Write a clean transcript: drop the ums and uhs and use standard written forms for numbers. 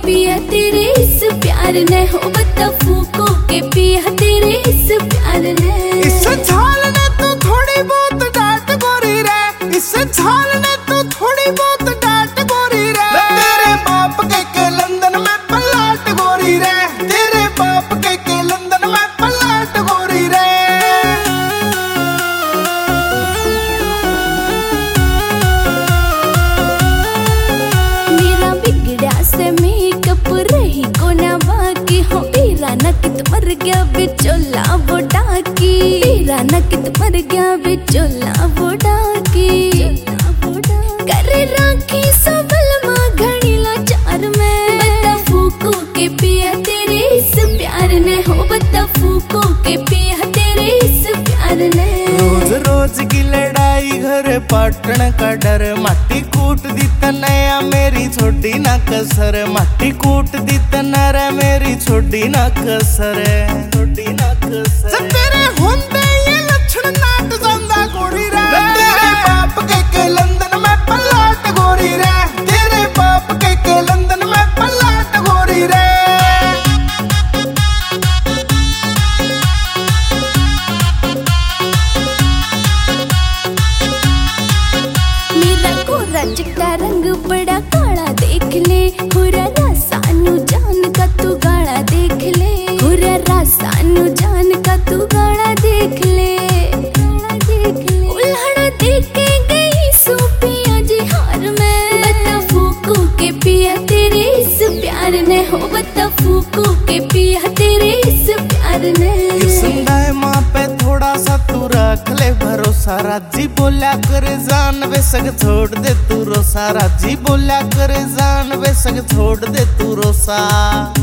पिया तेरे इस प्यार ने, हो बता फूको के पिया तेरे इस प्यार ने। इस झाल ने तो थोड़ी बहुत डांट गोरी रे, इस झाल ने तो थोड़ी बहुत डांट गोरी रे। तेरे बाप के लंदन में पलाट गोरी रे, तेरे बाप के लंदन में पलाट गोरी रे। मेरा बिगड़ा से मेकअप रही को ना बाकी, हो तेरा नकित मर गया बिचोला वो डाकी, तेरा नकित मर गया बिचोला वो डाकी। करे राखी सबल माँ घड़ी लाचार में, बता फूको के पिया तेरे इस प्यार ने, हो बता फूको के पिया तेरे इस प्यार ने। रोज रोज की लड़ाई घर पाटन का डर, माटी कूट दी तनया मेरी छोटी ना कसर, माटी कूट दी तनर मेरी छोटी ना कसर, छोटी ना कसर। तेरे होंदे ये लक्षण नाट जांदा गोरी रे, तेरे बाप के लंदन में पलाट गोरी रे, तेरे बाप के लंदन में पलाट गोरी रे। गोरा चिट्टा रंग बड़ा काला देख ले, हुरा रासानु जान का तू गाड़ा देख ले, हुरा रासानु जान का तू गाड़ा देख ले, उल्हड़ा देख के गई सूपिया जी हार में, बता फूको के पिया तेरे इस प्यार ने, हो बता फूको के पिया तेरे इस प्यार ने। माँ पे थोड़ा सा तू रख ले भरोसा, राजी बोला करे जान वे सग छोड़ दे तू रोसा, राजी बोला करे जान वे सग छोड़ दे तू रोसा।